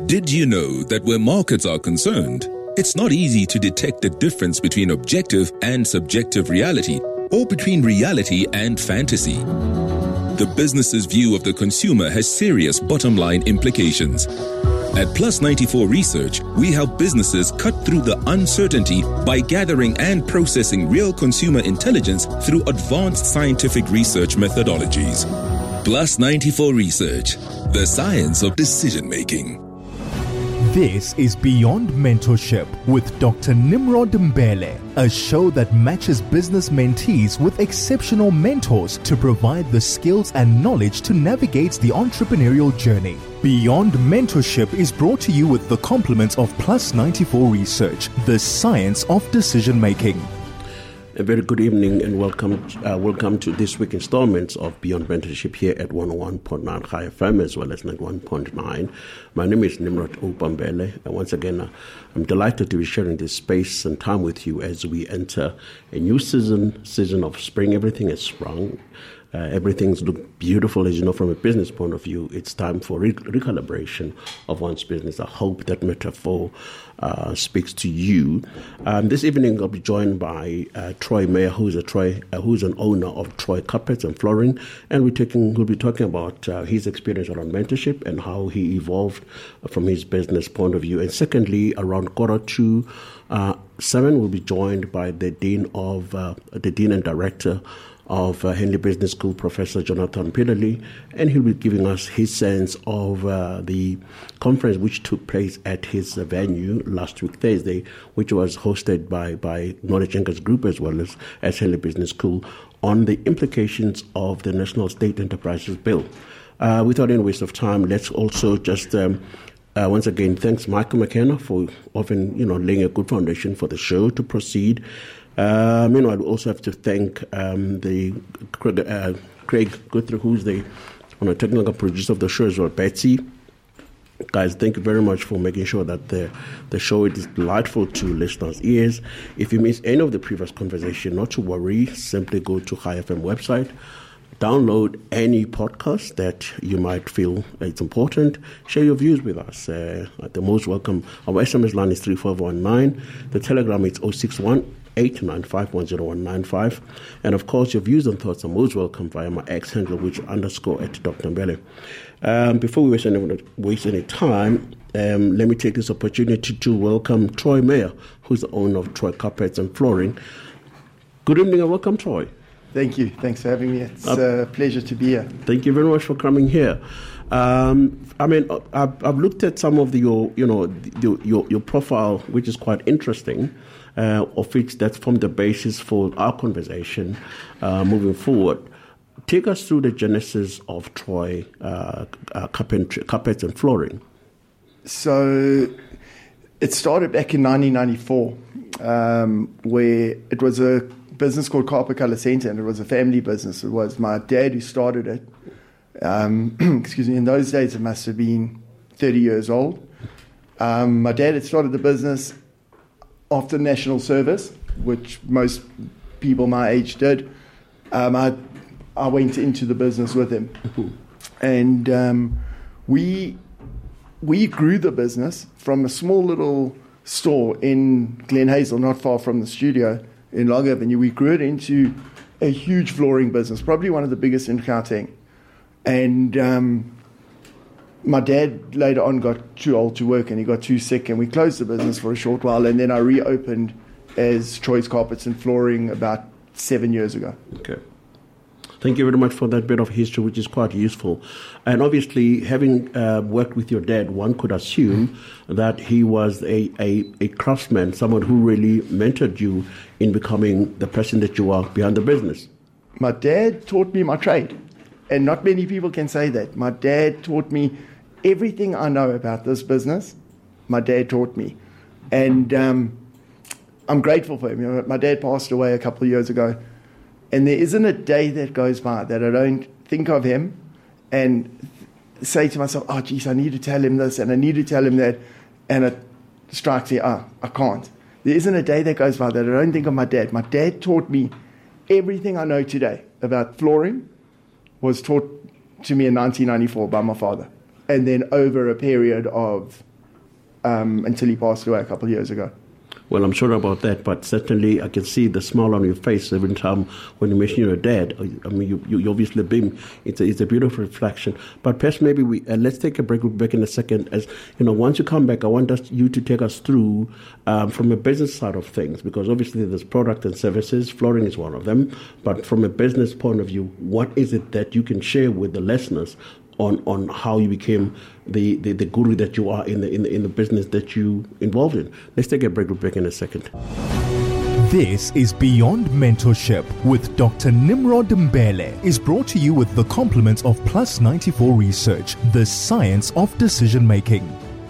Did you know that where markets are concerned, it's not easy to detect the difference between objective and subjective reality, or between reality and fantasy? The business's view of the consumer has serious bottom-line implications. At Plus 94 Research, we help businesses cut through the uncertainty by gathering and processing real consumer intelligence through advanced scientific research methodologies. Plus 94 Research, the science of decision-making. This is Beyond Mentorship with Dr. Nimrod Mbele, a show that matches business mentees with exceptional mentors to provide the skills and knowledge to navigate the entrepreneurial journey. Beyond Mentorship is brought to you with the compliments of Plus 94 Research, the science of decision making. A very good evening and welcome to this week's installments of Beyond Mentorship here at 101.9 High FM as well as 91.9. My name is Nimrod Mbele, and once again I'm delighted to be sharing this space and time with you as we enter a new season of spring. Everything has sprung. Everything's look beautiful, as you know, from a business point of view. It's time for recalibration of one's business. I hope that metaphor speaks to you. This evening, I'll be joined by Troy Meyer, who's an owner of Troy Carpets and Flooring, and we'll be talking about his experience around mentorship and how he evolved from his business point of view. And secondly, around 7:15, we'll be joined by the dean and director of Henley Business School, Professor Jonathan Peterly, and he'll be giving us his sense of the conference which took place at his venue last week, Thursday, which was hosted by Knowledge Anchors Group as well as Henley Business School on the implications of the National State Enterprises Bill. Without any waste of time, let's also just once again thanks Michael McKenna for often laying a good foundation for the show to proceed. Meanwhile, we also have to thank Craig Guthrie, who's the technical producer of the show as well. Betsy, guys, thank you very much for making sure that the show is delightful to listeners' ears. If you miss any of the previous conversation, not to worry. Simply go to High FM website, download any podcast that you might feel it's important. Share your views with us. The most welcome. Our SMS line is 3519. The Telegram is 061-895-10195. And of course, your views and thoughts are most welcome via my X handle, which _ Dr. Mbele. Before we waste any time, let me take this opportunity to welcome Troy Meyer, who's the owner of Troy Carpets and Flooring. Good evening and welcome, Troy. Thank you. Thanks for having me. It's a pleasure to be here. Thank you very much for coming here. I've looked at some of your profile, which is quite interesting, of which that's formed the basis for our conversation moving forward. Take us through the genesis of Troy Carpets and Flooring. So it started back in 1994, where it was a business called Carpet Colour Centre, and it was a family business. It was my dad who started it. Excuse me, in those days it must have been 30 years old. My dad had started the business after national service, which most people my age did. I went into the business with him. And we grew the business from a small little store in Glen Hazel, not far from the studio in Long Avenue. We grew it into a huge flooring business, probably one of the biggest in Gauteng. And my dad later on got too old to work and he got too sick, and we closed the business for a short while, and then I reopened as Troy's Carpets and Flooring about 7 years ago. Okay. Thank you very much for that bit of history, which is quite useful. And obviously, having worked with your dad, one could assume that he was a craftsman, someone who really mentored you in becoming the person that you are behind the business. My dad taught me my trade, and not many people can say that. My dad taught me everything I know about this business. My dad taught me. And I'm grateful for him. My dad passed away a couple of years ago. And there isn't a day that goes by that I don't think of him and say to myself, oh, geez, I need to tell him this and I need to tell him that. And it strikes me, I can't. There isn't a day that goes by that I don't think of my dad. My dad taught me everything I know today about flooring was taught to me in 1994 by my father. And then over a period of until he passed away a couple of years ago. Well, I'm sure about that, but certainly I can see the smile on your face every time when you mention your dad. I mean, you obviously beam. It's a beautiful reflection. But perhaps maybe let's take a break. We'll be back in a second. As you know, once you come back, I want you to take us through from a business side of things, because obviously there's product and services. Flooring is one of them. But from a business point of view, what is it that you can share with the listeners on how you became the guru that you are in the business that you involved in? Let's take a break. We'll be back in a second. This is Beyond Mentorship with Dr. Nimrod Mbele, is brought to you with the compliments of Plus 94 Research, the science of decision making.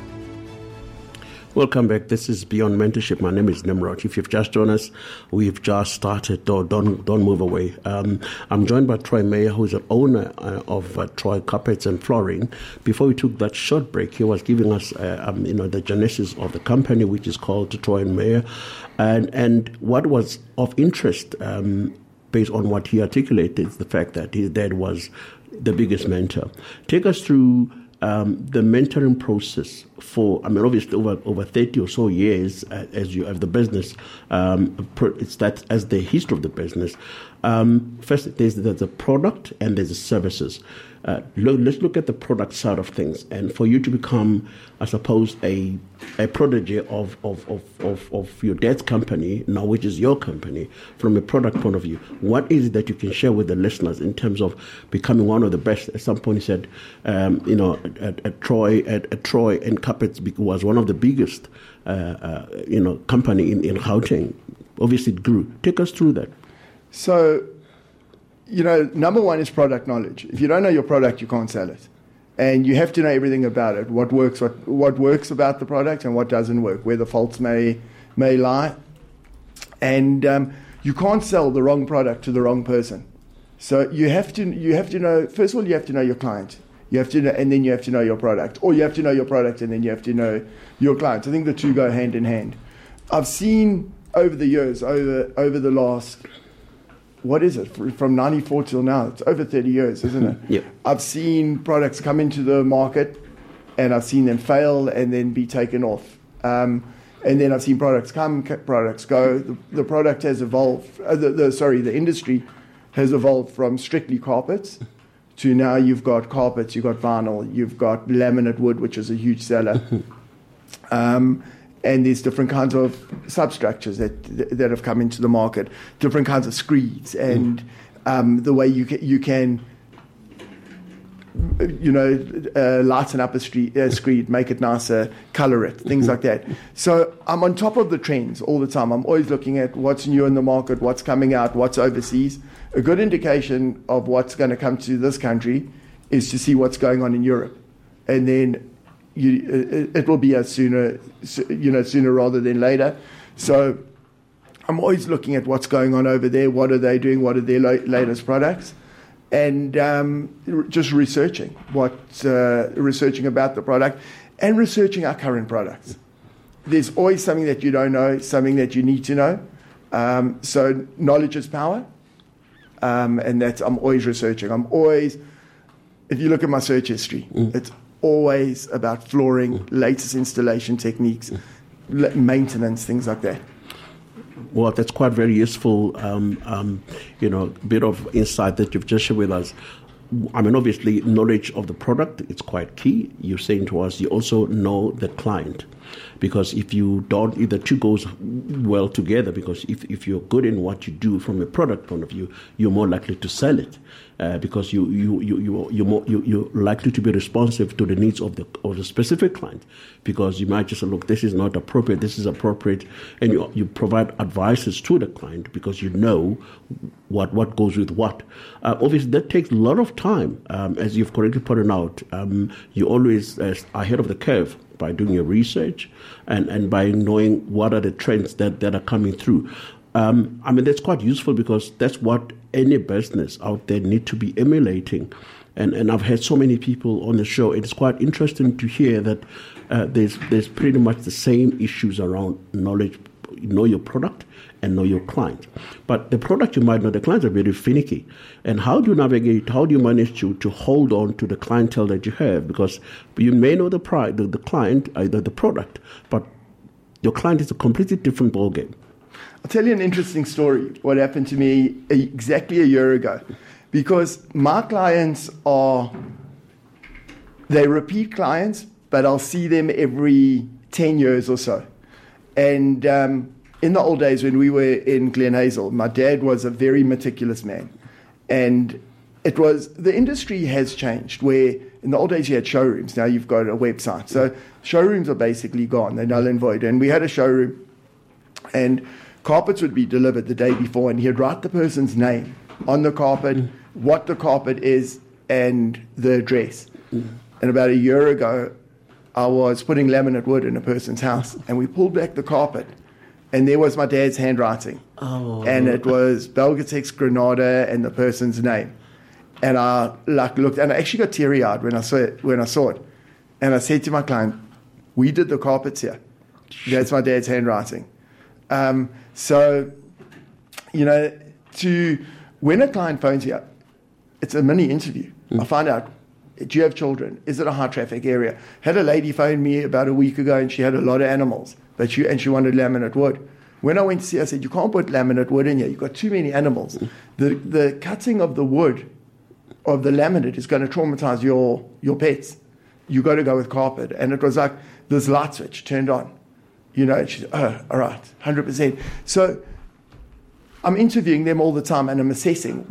Welcome back. This is Beyond Mentorship. My name is Nimrod. If you've just joined us, we've just started. Don't move away. I'm joined by Troy Meyer, who is an owner of Troy Carpets and Flooring. Before we took that short break, he was giving us the genesis of the company, which is called Troy and Meyer, and what was of interest, based on what he articulated, is the fact that his dad was the biggest mentor. Take us through the mentoring process for, obviously over 30 or so years as you have the business, it's that as the history of the business. First, there's the product and there's the services. Let's look at the product side of things. And for you to become, I suppose, a protege of your dad's company, now which is your company, from a product point of view, what is it that you can share with the listeners in terms of becoming one of the best? At some point, you said, at Troy and Carpets was one of the biggest, company in Gauteng. Obviously, it grew. Take us through that. So, number one is product knowledge. If you don't know your product, you can't sell it. And you have to know everything about it, what works about the product and what doesn't work, where the faults may lie. And you can't sell the wrong product to the wrong person. So you have to know, first of all, you have to know your client. You have to know, and then you have to know your product. Or you have to know your product and then you have to know your client. I think the two go hand in hand. I've seen over the years, over the last, what is it, from 94 till now, it's over 30 years, isn't it? Yeah. I've seen products come into the market and I've seen them fail and then be taken off. And then I've seen products come, products go. The product has evolved, the industry has evolved from strictly carpets to now you've got carpets, you've got vinyl, you've got laminate wood, which is a huge seller. And there's different kinds of substructures that have come into the market, different kinds of screeds, and the way you can lighten up a screed, make it nicer, color it, things like that. So I'm on top of the trends all the time. I'm always looking at what's new in the market, what's coming out, what's overseas. A good indication of what's going to come to this country is to see what's going on in Europe, and then it will be sooner rather than later. So I'm always looking at what's going on over there. What are they doing? What are their latest products? And just researching researching about the product and researching our current products. There's always something that you don't know, something that you need to know. So knowledge is power. And that's, I'm always researching. If you look at my search history, it's always about flooring, latest installation techniques, maintenance, things like that. Well, that's quite very useful, bit of insight that you've just shared with us. Obviously, knowledge of the product, it's quite key. You're saying to us, you also know the client. Because if you don't, the two goes well together, because if you're good in what you do from a product point of view, you're more likely to sell it. Because you're likely to be responsive to the needs of the specific client, because you might just say, look, this is not appropriate, this is appropriate, and you provide advices to the client because you know what goes with what. Obviously, that takes a lot of time, as you've correctly pointed out. You always are ahead of the curve by doing your research and by knowing what are the trends that are coming through. That's quite useful, because that's what any business out there need to be emulating. And I've had so many people on the show. It's quite interesting to hear that there's pretty much the same issues around knowledge, know your product and know your client. But the product you might know, the clients are very finicky. And how do you navigate, how do you manage to hold on to the clientele that you have? Because you may know the client, either the product, but your client is a completely different ballgame. I'll tell you an interesting story, what happened to me exactly a year ago. Because my clients they're repeat clients, but I'll see them every 10 years or so. And in the old days when we were in Glen Hazel, my dad was a very meticulous man. And the industry has changed, where in the old days you had showrooms, now you've got a website. So showrooms are basically gone, they're null and void. And we had a showroom, and carpets would be delivered the day before, and he'd write the person's name on the carpet, what the carpet is, and the address. And about a year ago, I was putting laminate wood in a person's house, and we pulled back the carpet, and there was my dad's handwriting. Oh. And it was Belgatex Granada and the person's name. And I looked, and I actually got teary-eyed when I saw it. And I said to my client, we did the carpets here. That's my dad's handwriting. So, when a client phones you up, it's a mini interview. I find out, do you have children? Is it a high traffic area? Had a lady phone me about a week ago, and she had a lot of animals, and she wanted laminate wood. When I went to see her, I said, you can't put laminate wood in here. You've got too many animals. The cutting of the wood, of the laminate, is going to traumatize your pets. You got to go with carpet. And it was like this light switch turned on. And she said, oh, all right, 100%. So I'm interviewing them all the time, and I'm assessing,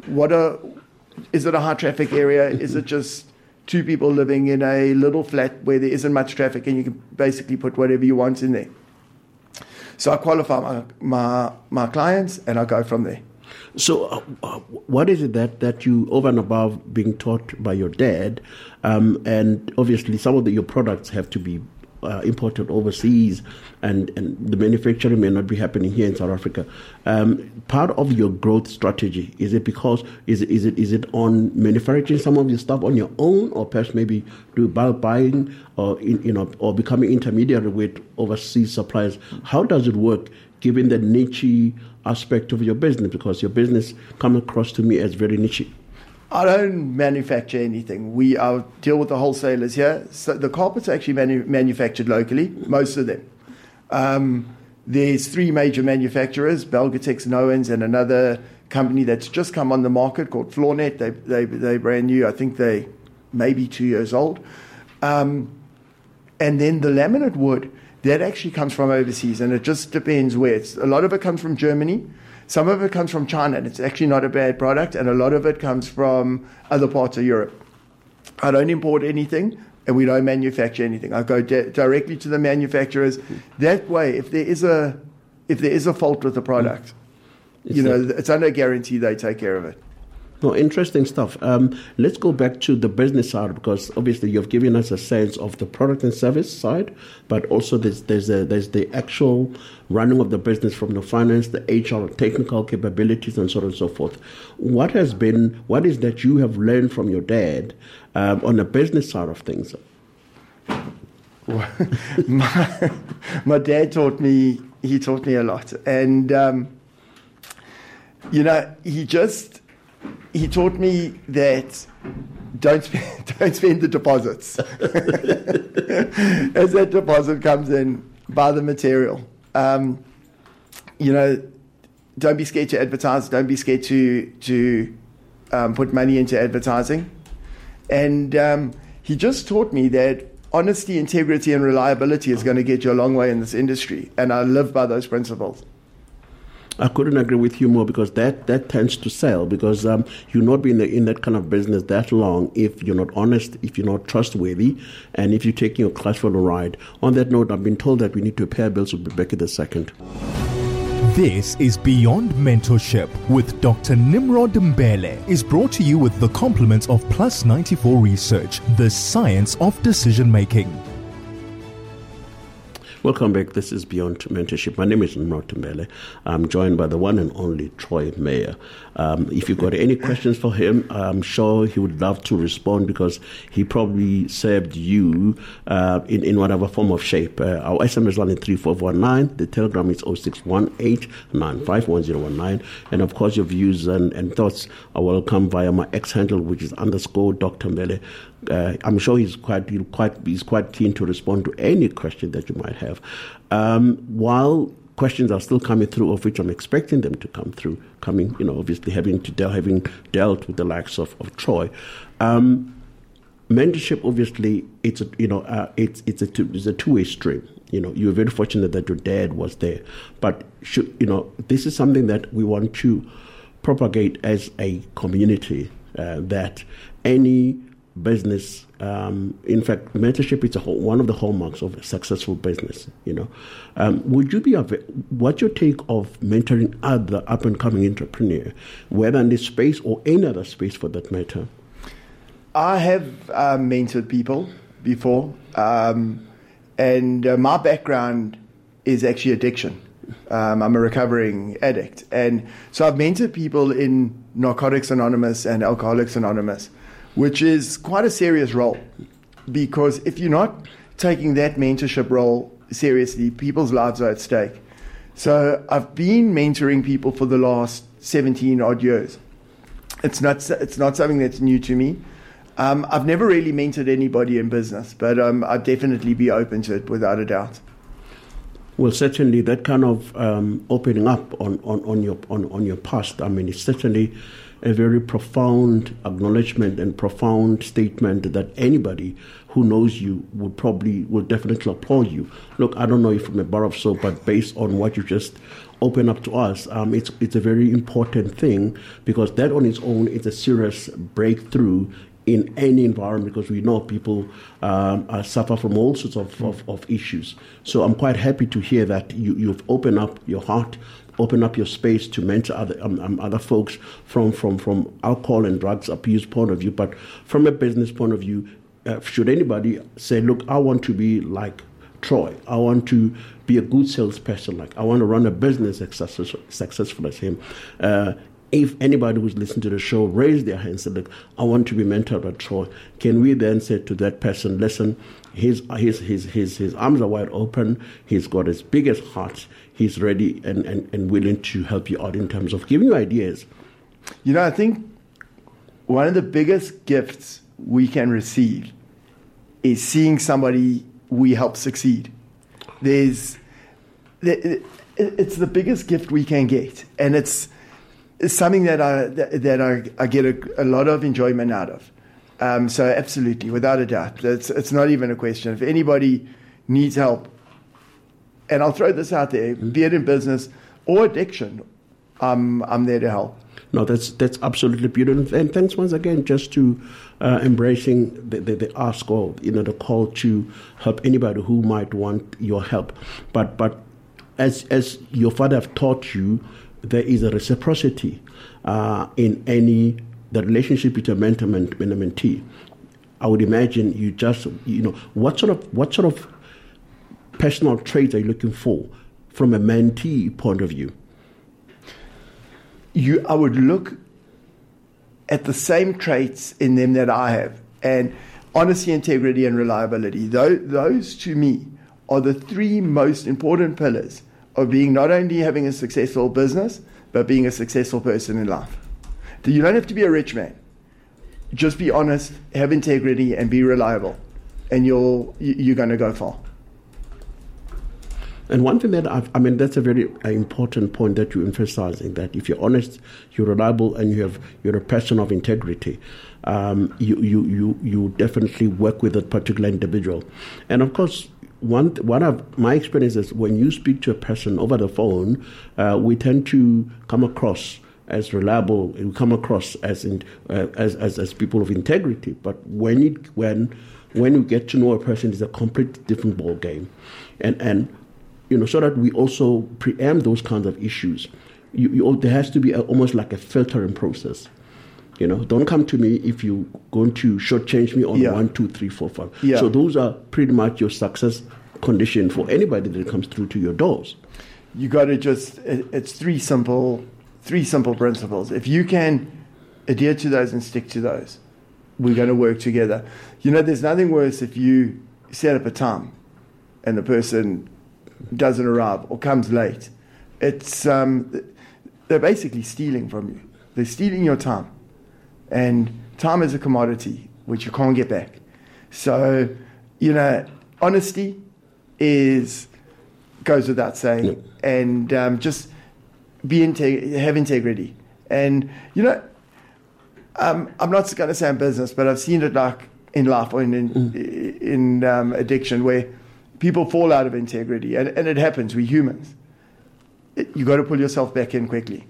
is it a high traffic area? Is it just two people living in a little flat where there isn't much traffic and you can basically put whatever you want in there? So I qualify my clients, and I go from there. So what is it that you, over and above being taught by your dad, and obviously some of your products have to be imported overseas, and the manufacturing may not be happening here in South Africa. Part of your growth strategy, is it because is it on manufacturing some of your stuff on your own, or perhaps maybe do bulk buying, or or becoming intermediary with overseas suppliers? How does it work, given the niche aspect of your business? Because your business comes across to me as very niche. I don't manufacture anything. I deal with the wholesalers here. So the carpets are actually manufactured locally, most of them. There's three major manufacturers, Belgatex, Noens, and another company that's just come on the market called Floornet. They're brand new. I think they maybe 2 years old. And then the laminate wood, that actually comes from overseas, and it just depends where. A lot of it comes from Germany. Some of it comes from China, and it's actually not a bad product, and a lot of it comes from other parts of Europe. I don't import anything, and we don't manufacture anything. I go directly to the manufacturers. That way, if there is a fault with the product, it's under a guarantee they take care of it. No, interesting stuff. Let's go back to the business side, because obviously you've given us a sense of the product and service side, but also there's the actual running of the business, from the finance, the HR, technical capabilities, and so on and so forth. What is that you have learned from your dad on the business side of things? My dad taught me a lot, and he taught me that don't spend the deposits. As that deposit comes in, buy the material. Don't be scared to advertise. Don't be scared to put money into advertising. And he just taught me that honesty, integrity, and reliability is going to get you a long way in this industry. And I live by those principles. I couldn't agree with you more, because that tends to sell, because you'll not be in that kind of business that long if you're not honest, if you're not trustworthy, and if you're taking your class for a ride. On that note, I've been told that we need to pay our bills. We'll be back in a second. This is Beyond Mentorship with Dr. Nimrod Mbele, is brought to you with the compliments of Plus 94 Research, the science of decision making. Welcome back. This is Beyond Mentorship. My name is Nimrod Mbele. I'm joined by the one and only Troy Meyer. If you've got any questions for him, I'm sure he would love to respond because he probably served you in whatever form of shape. Our SMS line is 3419. The Telegram is 0618951019. And of course, your views and thoughts are welcome via my X handle, which is _Dr. Mbele. I'm sure he's quite keen to respond to any question that you might have. While questions are still coming through, of which I'm expecting them to come through, obviously having dealt with the likes of Troy. Mentorship, obviously, it's a two-way stream. You're very fortunate that your dad was there, but this is something that we want to propagate as a community, that any business, in fact, mentorship is one of the hallmarks of a successful business. Would you what's your take of mentoring other up-and-coming entrepreneur, whether in this space or any other space for that matter? I have mentored people before, and my background is actually addiction. I'm a recovering addict, and so I've mentored people in Narcotics Anonymous and Alcoholics Anonymous, which is quite a serious role, because if you're not taking that mentorship role seriously, people's lives are at stake. So I've been mentoring people for the last 17 odd years. It's not something that's new to me. I've never really mentored anybody in business, but I'd definitely be open to it without a doubt. Well, certainly that kind of opening up on your past, it's certainly a very profound acknowledgement and profound statement that anybody who knows you will definitely applaud you. Look, I don't know if from a bar of soap, but based on what you just opened up to us, it's a very important thing, because that on its own is a serious breakthrough in any environment, because we know people suffer from all sorts of issues. So I'm quite happy to hear that you've opened up your heart, open up your space to mentor other folks from alcohol and drugs abuse point of view. But from a business point of view, should anybody say, look, I want to be like Troy, I want to be a good salesperson, I want to run a business successful as him, if anybody who's listening to the show raise their hand and say, look, I want to be mentored by Troy, can we then say to that person, listen, his arms are wide open, he's got his biggest heart, he's ready and willing to help you out in terms of giving you ideas? I think one of the biggest gifts we can receive is seeing somebody we help succeed. It's the biggest gift we can get, and it's something that I get a lot of enjoyment out of. So absolutely, without a doubt, it's not even a question. If anybody needs help, and I'll throw this out there, be it in business or addiction, I'm there to help. No, that's absolutely beautiful. And thanks once again just to embracing the ask or the call to help anybody who might want your help. But as your father have taught you, there is a reciprocity in the relationship between a mentor and a mentee. I would imagine you just, what sort of personal traits are you looking for from a mentee point of view? I would look at the same traits in them that I have, and honesty, integrity, and reliability. Those to me are the three most important pillars of being not only having a successful business, but being a successful person in life. You don't have to be a rich man. Just be honest, have integrity, and be reliable, and you're going to go far. And one thing that that's a very important point that you're emphasizing, that if you're honest, you're reliable, and you're a person of integrity, you definitely work with that particular individual. And of course, one of my experiences, when you speak to a person over the phone, we tend to come across as reliable, we come across as people of integrity. But when you get to know a person, it's a completely different ball game, and so that we also preempt those kinds of issues. There has to be almost like a filtering process. Don't come to me if you're going to shortchange me on 1, 2, 3, 4, 5. Yeah. So those are pretty much your success condition for anybody that comes through to your doors. You got to it's three simple principles. If you can adhere to those and stick to those, we're going to work together. There's nothing worse if you set up a time and the person doesn't arrive or comes late. It's they're basically stealing from you. They're stealing your time, and time is a commodity which you can't get back. So, honesty goes without saying, and just have integrity. And I'm not going to say in business, but I've seen it like in life or in addiction, where people fall out of integrity, and it happens. We're humans. You got to pull yourself back in quickly.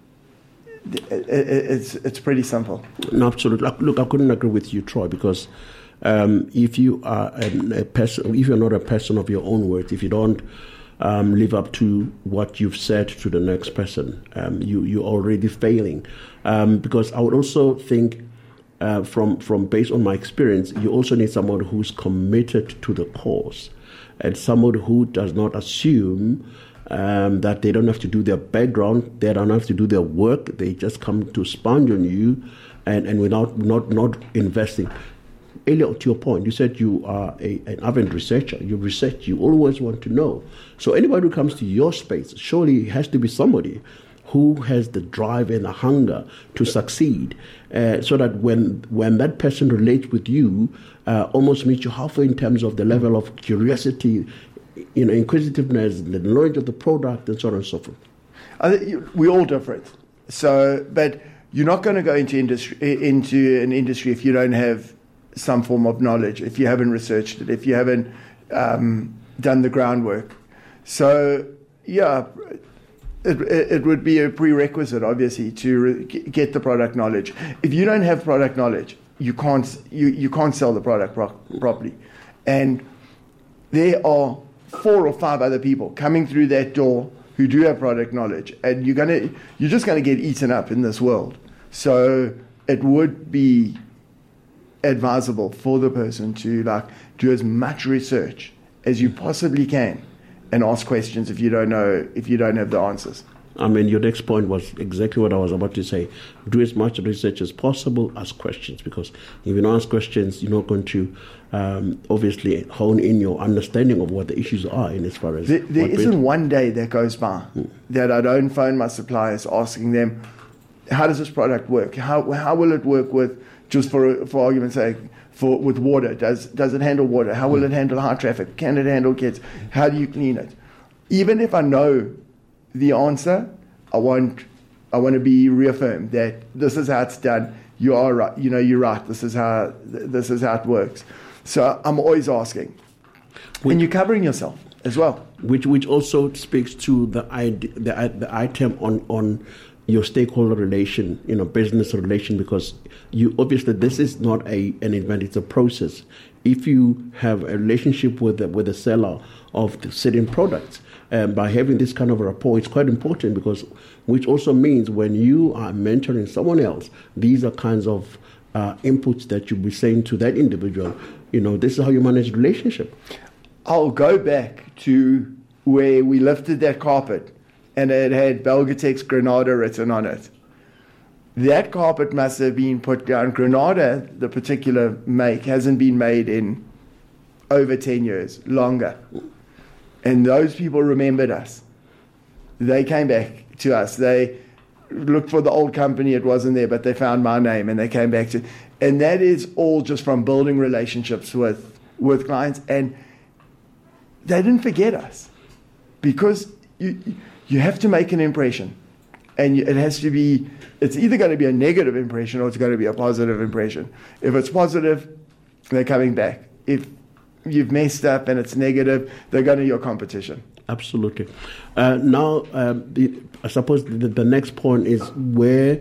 It's pretty simple. No, absolutely. Look, I couldn't agree with you, Troy, because if you are a person, if you're not a person of your own words, if you don't live up to what you've said to the next person, you're already failing. Because I would also think, from based on my experience, you also need someone who's committed to the cause, and someone who does not assume that they don't have to do their background, they don't have to do their work, they just come to sponge on you, and without not investing. Earlier, to your point, you said you are an avid researcher. You research, you always want to know. So anybody who comes to your space, surely it has to be somebody who has the drive and the hunger to succeed, so that when that person relates with you, almost meets you halfway in terms of the level of curiosity, inquisitiveness, the knowledge of the product, and so on and so forth. We're all different. So, but you're not going to go into an industry if you don't have some form of knowledge, if you haven't researched it, if you haven't done the groundwork. So, yeah, it would be a prerequisite, obviously, to get the product knowledge. If you don't have product knowledge, you can't sell the product properly. And there are 4 or 5 other people coming through that door who do have product knowledge, and you're just going to get eaten up in this world. So it would be advisable for the person to do as much research as you possibly can, and ask questions if you don't have the answers. I mean, your next point was exactly what I was about to say. Do as much research as possible, ask questions, because if you don't ask questions, you're not going to obviously hone in your understanding of what the issues are in as far as... There isn't one day that goes by that I don't phone my suppliers asking them, how does this product work? How will it work with, just for argument's sake, with water? Does it handle water? How will it handle high traffic? Can it handle kids? How do you clean it? Even if I know the answer, I want to be reaffirmed that this is how it's done. You are right. You're right. This is how it works. So I'm always asking, and you're covering yourself as well. Which also speaks to the item on your stakeholder relation, business relation, because you obviously, this is not an event; it's a process. If you have a relationship with the seller of the certain products, by having this kind of a rapport, it's quite important, because which also means when you are mentoring someone else, these are kinds of inputs that you'll be saying to that individual. This is how you manage the relationship. I'll go back to where we lifted that carpet and it had Belgatex Granada written on it. That carpet must have been put down. Granada, the particular make, hasn't been made in over 10 years, longer. And those people remembered us. They came back to us. They looked for the old company. It wasn't there, but they found my name and they came back to. And that is all just from building relationships with clients. And they didn't forget us, because you have to make an impression. And it has to be, it's either going to be a negative impression or it's going to be a positive impression. If it's positive, they're coming back. If you've messed up and it's negative, they're going to your competition. Absolutely. Now, I suppose the next point is where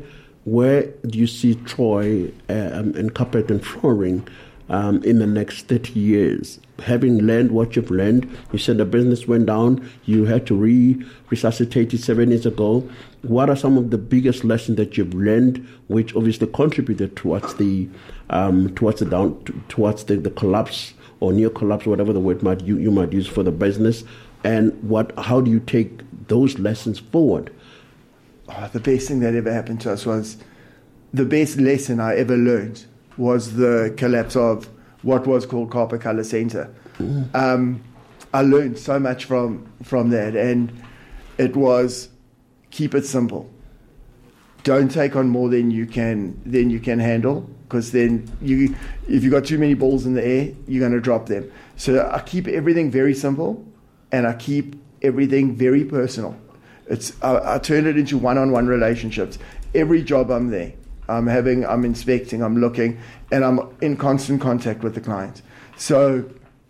do you see Troy and carpet and flooring in the next 30 years? Having learned what you've learned, you said the business went down, you had to resuscitate it 7 years ago. What are some of the biggest lessons that you've learned, which obviously contributed towards the collapse or near collapse, whatever the word you might use for the business, and how do you take those lessons forward? The best thing that ever happened to us was, the best lesson I ever learned was the collapse of what was called Kaapa Colour Centre. I learned so much from that, and it was, keep it simple. Don't take on more than you can handle, because then if you've got too many balls in the air, you're going to drop them. So I keep everything very simple, and I keep everything very personal. I turn it into one-on-one relationships. Every job I'm there, I'm inspecting, I'm looking, and I'm in constant contact with the client. So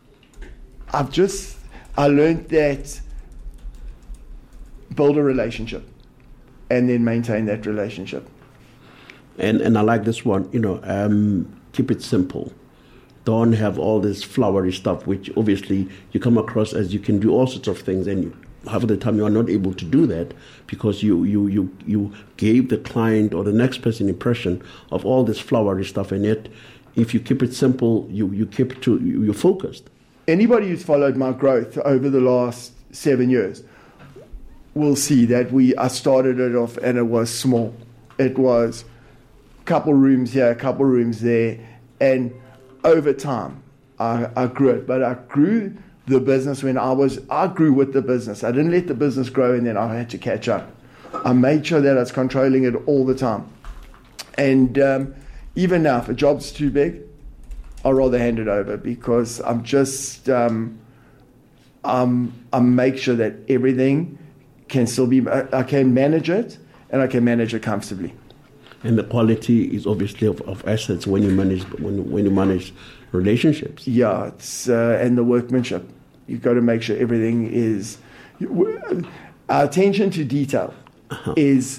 I learned that build a relationship and then maintain that relationship. And I like this one, keep it simple. Don't have all this flowery stuff, which obviously you come across as you can do all sorts of things, and half of the time you are not able to do that because you gave the client or the next person impression of all this flowery stuff, and yet if you keep it simple, you're focused. Anybody who's followed my growth over the last 7 years will see that I started it off and it was small. It was a couple rooms here, a couple rooms there, and over time I grew it. But I grew the business I grew with the business. I didn't let the business grow and then I had to catch up. I made sure that I was controlling it all the time. And even now, if a job's too big, I'll rather hand it over, because I'm just I make sure that everything can still be, I can manage it, and I can manage it comfortably. And the quality is obviously of assets when you manage relationships. Yeah, it's and the workmanship. You've got to make sure everything is. Our attention to detail is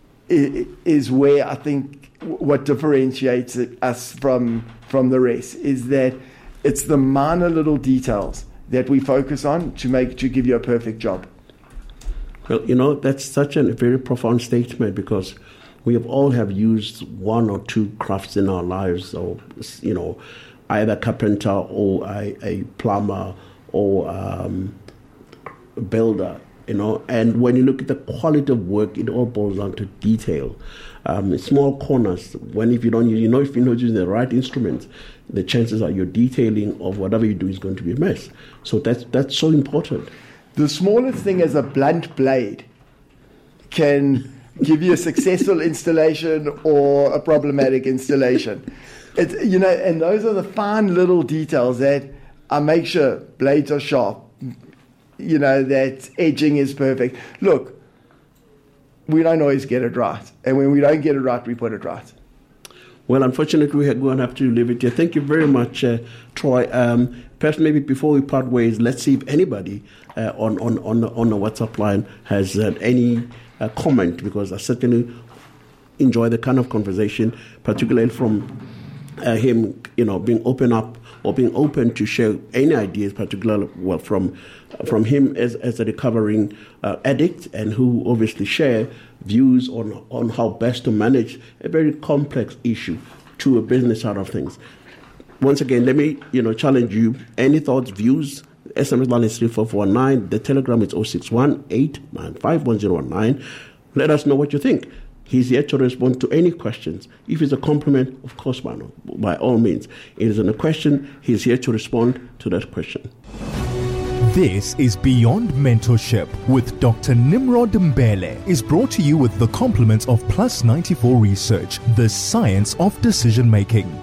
where I think what differentiates us from the rest is that it's the minor little details that we focus on to give you a perfect job. Well, that's such a very profound statement, because we all have used one or two crafts in our lives, or either carpenter or a plumber or a builder. And when you look at the quality of work, it all boils down to detail. Small corners. If you're not using the right instruments, the chances are your detailing of whatever you do is going to be a mess. So that's so important. The smallest thing as a blunt blade can give you a successful installation or a problematic installation. And those are the fine little details that I make sure blades are sharp. That edging is perfect. Look, we don't always get it right. And when we don't get it right, we put it right. Well, unfortunately, we're going to have to leave it here. Thank you very much, Troy. Perhaps maybe before we part ways, let's see if anybody on the WhatsApp line has any comment, because I certainly enjoy the kind of conversation, particularly from him, being open to share any ideas, particularly from him as a recovering addict, and who obviously share views on how best to manage a very complex issue to a business side of things. Once again, let me challenge you. Any thoughts, views? SMS line is 3449. The Telegram is 061-895-1019. Let us know what you think. He's here to respond to any questions. If it's a compliment, of course, by all means. If it's a question, he's here to respond to that question. This is Beyond Mentorship with Dr. Nimrod Mbele, is brought to you with the compliments of Plus 94 Research, the science of decision making.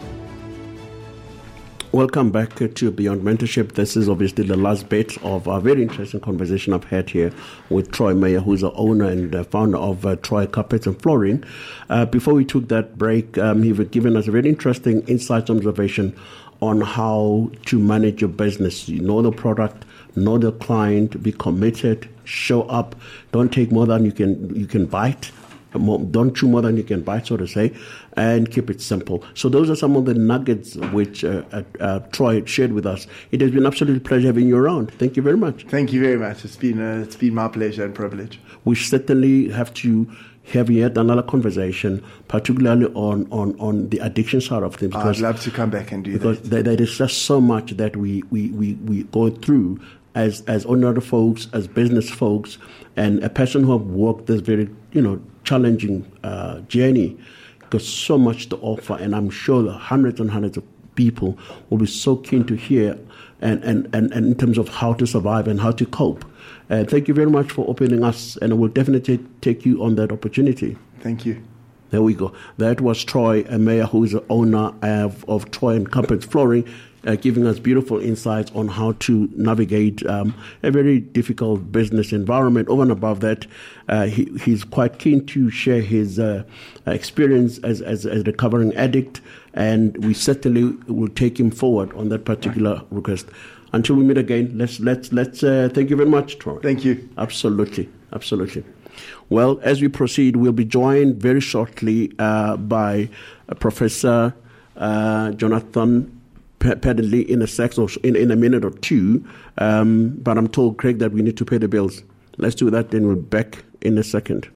Welcome back to Beyond Mentorship. This is obviously the last bit of a very interesting conversation I've had here with Troy Meyer, who's the owner and founder of Troy Carpets and Flooring. Before we took that break, he was giving us a very interesting insight observation on how to manage your business. You know the product, know the client, be committed, show up, don't take more than you can bite. Don't chew more than you can bite, so to say, and keep it simple. So those are some of the nuggets which Troy shared with us. It has been an absolute pleasure having you around. Thank you very much. Thank you very much. It's been my pleasure and privilege. We certainly have to have yet another conversation, particularly on the addiction side of things. I'd love to come back and do because that. There is just so much that we go through as ordinary folks, as business folks, and a person who have walked this very challenging journey. Got so much to offer, and I'm sure that hundreds and hundreds of people will be so keen to hear and in terms of how to survive and how to cope. Thank you very much for opening us, and we'll definitely take you on that opportunity. Thank you. There we go. That was Troy Meyer, who is the owner of Troy and Company Flooring, giving us beautiful insights on how to navigate a very difficult business environment. Over and above that, he's quite keen to share his experience as a recovering addict, and we certainly will take him forward on that particular request. Until we meet again, let's thank you very much, Troy. Thank you. Absolutely. Well, as we proceed, we'll be joined very shortly by Professor Jonathan Pedley in a minute or two. But I'm told, Craig, that we need to pay the bills. Let's do that, then we'll be back in a second.